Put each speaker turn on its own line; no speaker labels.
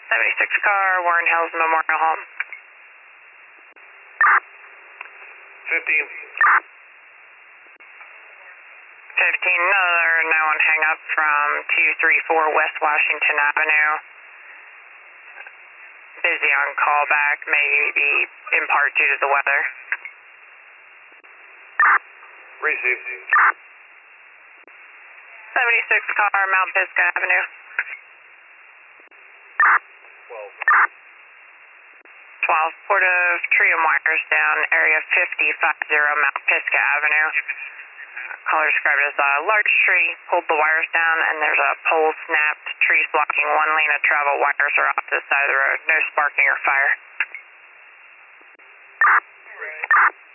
76 car, Warren Hills Memorial Home.
15.
15, another known hang up from 234 West Washington Avenue. Busy on callback, maybe in part due to the weather.
Received.
76 car, Mount Pisgah Avenue. 12, Port of Trium wires down, area 5050 Mount Pisgah Avenue. Caller described as a large tree, pulled the wires down, and there's a pole snapped, trees blocking one lane of travel, wires are off to the side of the road, no sparking or fire.